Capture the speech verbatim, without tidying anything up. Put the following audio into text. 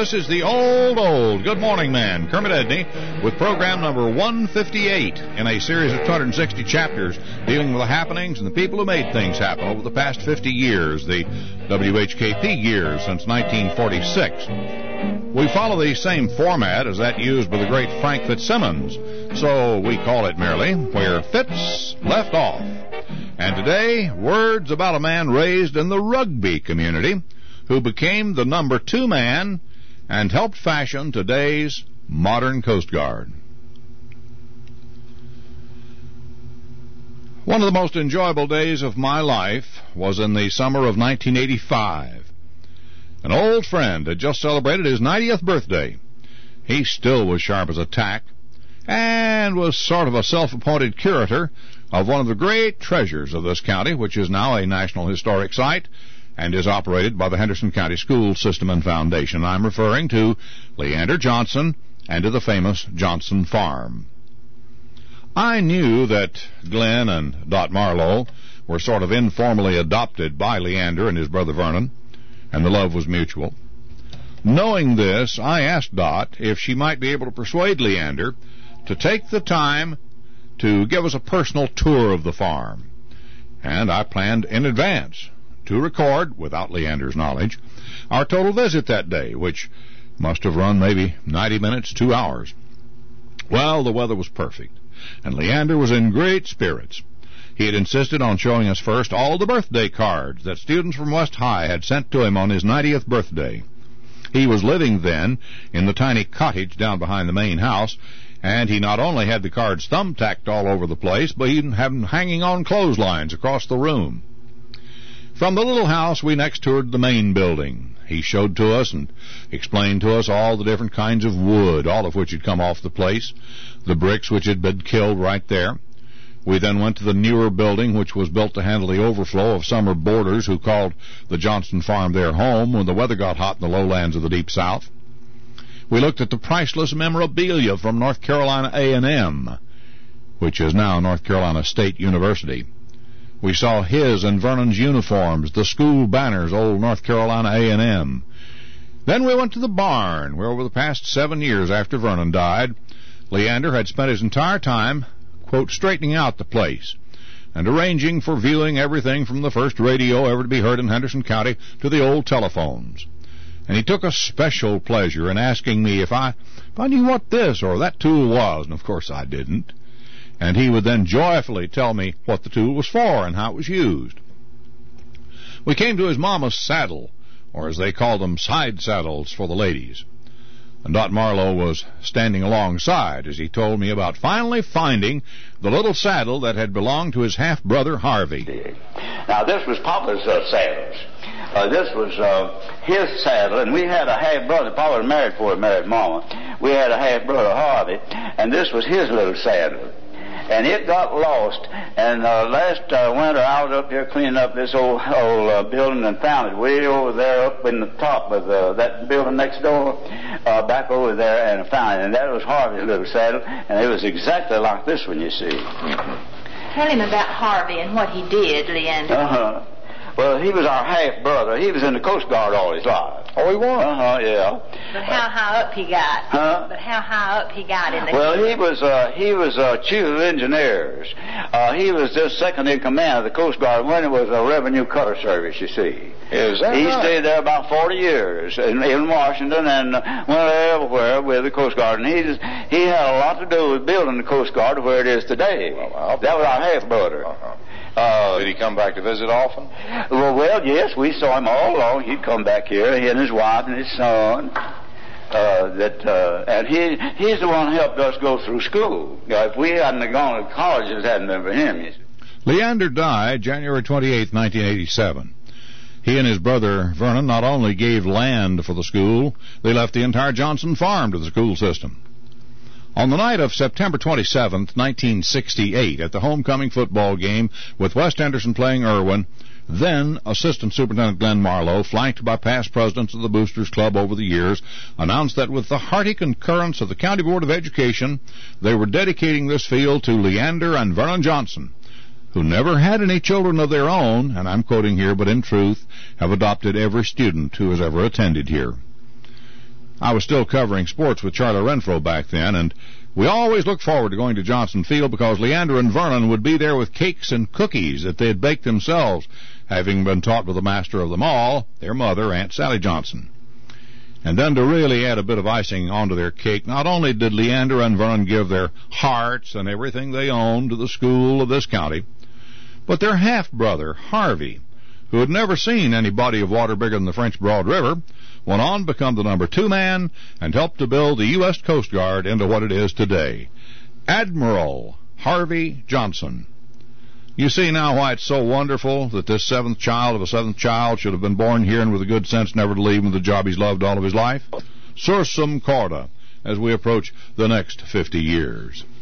This is the old, old Good Morning Man, Kermit Edney, with program number one fifty-eight in a series of two hundred sixty chapters dealing with the happenings and the people who made things happen over the past fifty years, the W H K P years since nineteen forty-six. We follow the same format as that used by the great Frank Fitzsimmons, so we call it merely Where Fitz Left Off. And today, words about a man raised in the rugby community who became the number two man and helped fashion today's modern Coast Guard. One of the most enjoyable days of my life was in the summer of nineteen eighty-five. An old friend had just celebrated his ninetieth birthday. He still was sharp as a tack and was sort of a self-appointed curator of one of the great treasures of this county, which is now a National Historic Site and is operated by the Henderson County School System and Foundation. I'm referring to Leander Johnson and to the famous Johnson Farm. I knew that Glenn and Dot Marlowe were sort of informally adopted by Leander and his brother Vernon, and the love was mutual. Knowing this, I asked Dot if she might be able to persuade Leander to take the time to give us a personal tour of the farm. And I planned in advance to record, without Leander's knowledge, our total visit that day, which must have run maybe ninety minutes, two hours. Well, the weather was perfect, and Leander was in great spirits. He had insisted on showing us first all the birthday cards that students from West High had sent to him on his ninetieth birthday. He was living then in the tiny cottage down behind the main house, and he not only had the cards thumbtacked all over the place, but he had them hanging on clotheslines across the room. From the little house, we next toured the main building. He showed to us and explained to us all the different kinds of wood, all of which had come off the place, the bricks which had been killed right there. We then went to the newer building, which was built to handle the overflow of summer boarders who called the Johnson Farm their home when the weather got hot in the lowlands of the Deep South. We looked at the priceless memorabilia from North Carolina A and M, which is now North Carolina State University. We saw his and Vernon's uniforms, the school banners, old North Carolina A and M. Then we went to the barn, where over the past seven years after Vernon died, Leander had spent his entire time, quote, straightening out the place and arranging for viewing everything from the first radio ever to be heard in Henderson County to the old telephones. And he took a special pleasure in asking me if I, if I knew what this or that tool was, and of course I didn't. And he would then joyfully tell me what the tool was for and how it was used. We came to his mama's saddle, or as they called them, side saddles for the ladies. And Dot Marlowe was standing alongside as he told me about finally finding the little saddle that had belonged to his half-brother Harvey. Now, this was Papa's uh, saddles. Uh, this was uh, his saddle, and we had a half-brother. Papa was married before he married Mama. We had a half-brother Harvey, and this was his little saddle. And it got lost. And uh, last uh, winter, I was up here cleaning up this old old uh, building and found it way over there up in the top of uh, that building next door, uh, back over there, and I found it. And that was Harvey's little saddle, and it was exactly like this one, you see. Tell him about Harvey and what he did, Leander. Uh-huh. Well, he was our half-brother. He was in the Coast Guard all his life. Oh, he was? Uh-huh, yeah. But how high up he got? Huh? But how high up he got in the... Well, he was, uh, he was uh, chief of engineers. Uh, he was just second in command of the Coast Guard when it was a revenue cutter service, you see. Is that He right? stayed there about forty years in, in Washington and uh, went everywhere with the Coast Guard. And he just, he had a lot to do with building the Coast Guard where it is today. Well, that was our half-brother. Uh-huh. Uh, Did he come back to visit often? Well, well, yes, we saw him all along. He'd come back here, he and his wife and his son. Uh, that uh, and he he's the one who helped us go through school. Uh, if we hadn't gone to college, it hadn't been for him. You see. Leander died January twenty-eighth, nineteen eighty-seven. He and his brother Vernon not only gave land for the school, they left the entire Johnson Farm to the school system. On the night of September twenty-seventh, nineteen sixty-eight, at the homecoming football game with West Henderson playing Irwin, then Assistant Superintendent Glenn Marlowe, flanked by past presidents of the Boosters Club over the years, announced that with the hearty concurrence of the County Board of Education, they were dedicating this field to Leander and Vernon Johnson, who never had any children of their own, and I'm quoting here, but in truth, have adopted every student who has ever attended here. I was still covering sports with Charlie Renfro back then, and we always looked forward to going to Johnson Field because Leander and Vernon would be there with cakes and cookies that they had baked themselves, having been taught by the master of them all, their mother, Aunt Sally Johnson. And then to really add a bit of icing onto their cake, not only did Leander and Vernon give their hearts and everything they owned to the school of this county, but their half-brother, Harvey, who had never seen any body of water bigger than the French Broad River, went on to become the number two man and helped to build the U S Coast Guard into what it is today. Admiral Harvey Johnson. You see now why it's so wonderful that this seventh child of a seventh child should have been born here and with the good sense never to leave him the job he's loved all of his life? Sursum corda, as we approach the next fifty years.